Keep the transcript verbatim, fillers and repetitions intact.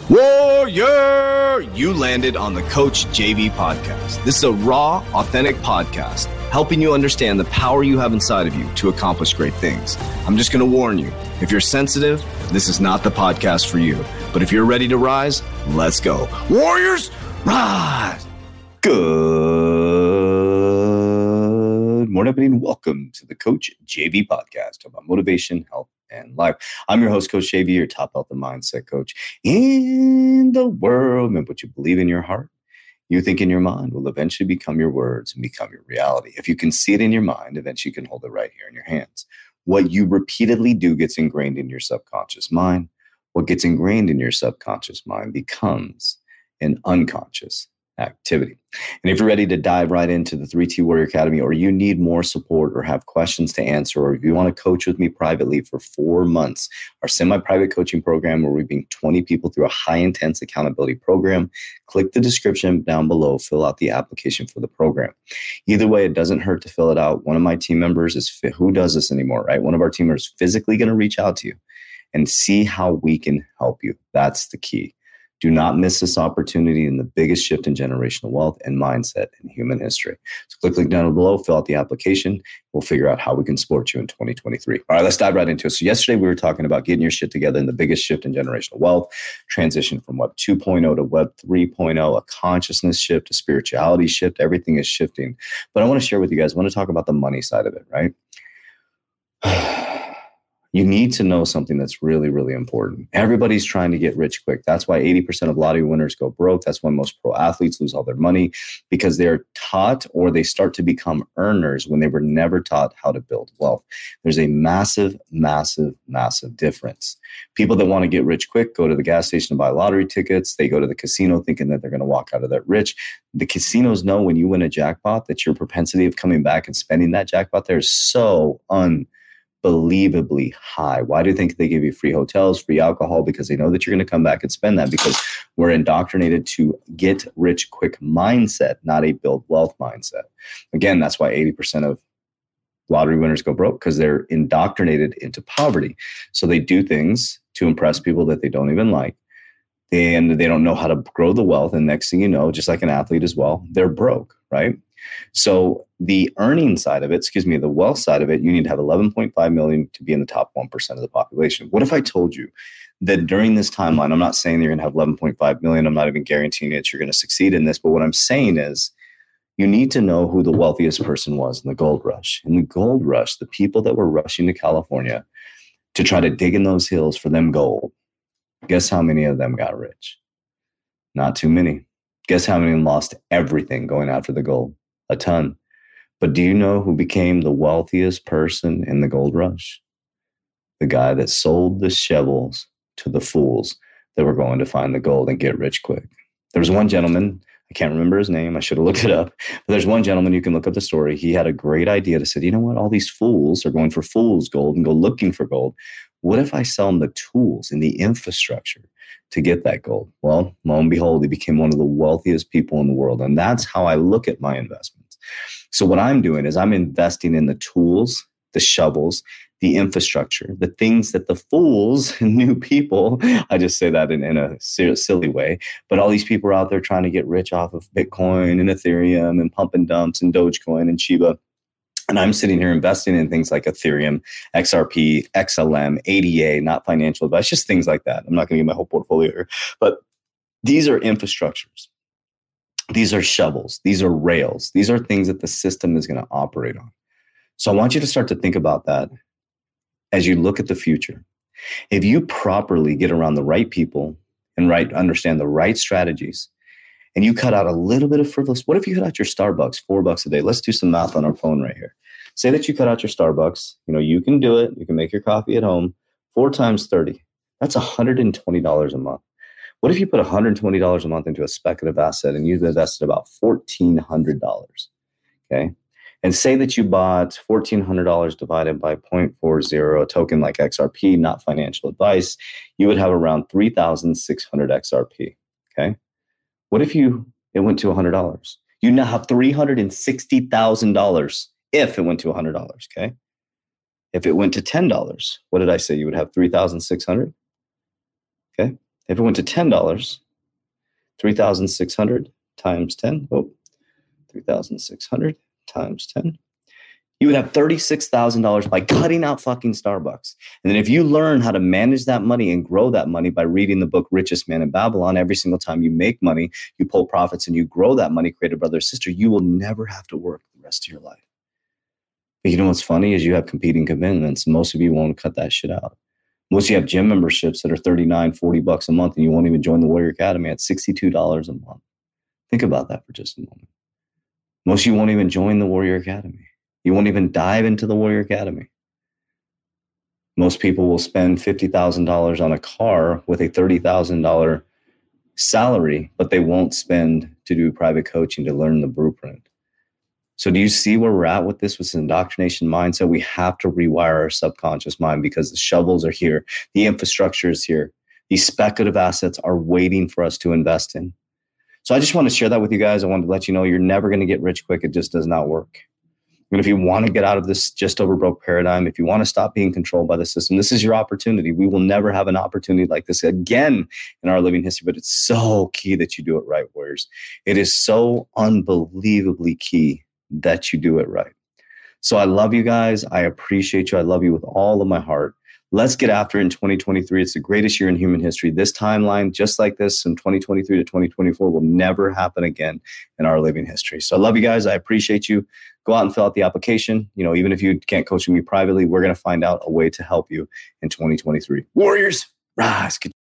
Warrior! You landed on the Coach J V podcast. This is a raw, authentic podcast helping you understand the power you have inside of you to accomplish great things. I'm just going to warn you, if you're sensitive, this is not the podcast for you. But if you're ready to rise, let's go. Warriors, rise! Good morning, everybody, and welcome to the Coach J V podcast about motivation, health, and life. I'm your host, Coach J V, your top health and mindset coach in the world. And what you believe in your heart, you think in your mind, will eventually become your words and become your reality. If you can see it in your mind, eventually you can hold it right here in your hands. What you repeatedly do gets ingrained in your subconscious mind. What gets ingrained in your subconscious mind becomes an unconscious activity. And if you're ready to dive right into the three T Warrior Academy, or you need more support or have questions to answer, or if you want to coach with me privately for four months, our semi-private coaching program where we bring twenty people through a high-intense accountability program, click the description down below, fill out the application for the program. Either way, it doesn't hurt to fill it out. One of my team members is, who does this anymore, right? One of our team members is physically going to reach out to you and see how we can help you. That's the key. Do not miss this opportunity in the biggest shift in generational wealth and mindset in human history. So click link down below, fill out the application. We'll figure out how we can support you in twenty twenty-three. All right, let's dive right into it. So yesterday we were talking about getting your shit together in the biggest shift in generational wealth, transition from Web two point oh to Web three point oh, a consciousness shift, a spirituality shift. Everything is shifting. But I want to share with you guys, I want to talk about the money side of it, right? You need to know something that's really, really important. Everybody's trying to get rich quick. That's why eighty percent of lottery winners go broke. That's why most pro athletes lose all their money, because they're taught, or they start to become earners when they were never taught how to build wealth. There's a massive, massive, massive difference. People that want to get rich quick go to the gas station to buy lottery tickets. They go to the casino thinking that they're going to walk out of that rich. The casinos know when you win a jackpot that your propensity of coming back and spending that jackpot there is so un Unbelievably high. Why do you think they give you free hotels, free alcohol? Because they know that you're going to come back and spend that, because we're indoctrinated to get rich quick mindset, not a build wealth mindset. Again, that's why eighty percent of lottery winners go broke, because they're indoctrinated into poverty. So they do things to impress people that they don't even like. And they don't know how to grow the wealth. And next thing you know, just like an athlete as well, they're broke, right? So the earning side of it, excuse me, the wealth side of it, you need to have eleven point five million to be in the top one percent of the population. What if I told you that during this timeline, I'm not saying that you're going to have eleven point five million. I'm not even guaranteeing that you're going to succeed in this. But what I'm saying is you need to know who the wealthiest person was in the gold rush. In the gold rush, the people that were rushing to California to try to dig in those hills for them gold, guess how many of them got rich? Not too many. Guess how many lost everything going after the gold? A ton. But do you know who became the wealthiest person in the gold rush? The guy that sold the shovels to the fools that were going to find the gold and get rich quick. There was one gentleman, I can't remember his name, I should have looked it up, but there's one gentleman, you can look up the story. He had a great idea to say, you know what, all these fools are going for fool's gold and go looking for gold. What if I sell them the tools and the infrastructure to get that gold? Well, lo and behold, he became one of the wealthiest people in the world. And that's how I look at my investments. So what I'm doing is I'm investing in the tools, the shovels, the infrastructure, the things that the fools, new people, I just say that in, in a silly way, but all these people are out there trying to get rich off of Bitcoin and Ethereum and pump and dumps and Dogecoin and Shiba. And I'm sitting here investing in things like Ethereum, X R P, X L M, A D A, not financial advice, just things like that. I'm not going to get my whole portfolio here, but these are infrastructures. These are shovels. These are rails. These are things that the system is going to operate on. So I want you to start to think about that as you look at the future. If you properly get around the right people and right understand the right strategies, and you cut out a little bit of frivolous, what if you cut out your Starbucks, four bucks a day? Let's do some math on our phone right here. Say that you cut out your Starbucks. You know, you can do it. You can make your coffee at home. Four times thirty. That's one hundred twenty dollars a month. What if you put one hundred twenty dollars a month into a speculative asset and you've invested about fourteen hundred dollars? Okay. And say that you bought fourteen hundred dollars divided by zero point four zero, a token like X R P, not financial advice, you would have around three thousand six hundred X R P. Okay. What if you it went to one hundred dollars? You now have three hundred sixty thousand dollars if it went to one hundred dollars. Okay. If it went to ten dollars, what did I say? You would have three thousand six hundred. Okay. If it went to ten dollars, three thousand six hundred times ten, oh, three thousand six hundred times ten, you would have thirty-six thousand dollars by cutting out fucking Starbucks. And then if you learn how to manage that money and grow that money by reading the book Richest Man in Babylon, every single time you make money, you pull profits and you grow that money, create a brother or sister, you will never have to work the rest of your life. But you know what's funny is you have competing commitments. Most of you won't cut that shit out. Most of you have gym memberships that are thirty-nine, forty bucks a month, and you won't even join the Warrior Academy at sixty-two dollars a month. Think about that for just a moment. Most of you won't even join the Warrior Academy. You won't even dive into the Warrior Academy. Most people will spend fifty thousand dollars on a car with a thirty thousand dollars salary, but they won't spend to do private coaching to learn the blueprint. So do you see where we're at with this, with this indoctrination mindset? We have to rewire our subconscious mind because the shovels are here. The infrastructure is here. These speculative assets are waiting for us to invest in. So I just want to share that with you guys. I wanted to let you know you're never going to get rich quick. It just does not work. And if you want to get out of this just over broke paradigm, if you want to stop being controlled by the system, this is your opportunity. We will never have an opportunity like this again in our living history, but it's so key that you do it right, warriors. It is so unbelievably key that you do it right. So I love you guys. I appreciate you. I love you with all of my heart. Let's get after it in twenty twenty-three. It's the greatest year in human history. This timeline, just like this from twenty twenty-three to twenty twenty-four, will never happen again in our living history. So I love you guys. I appreciate you. Go out and fill out the application. You know, even if you can't coach with me privately, we're going to find out a way to help you in twenty twenty-three. Warriors, rise.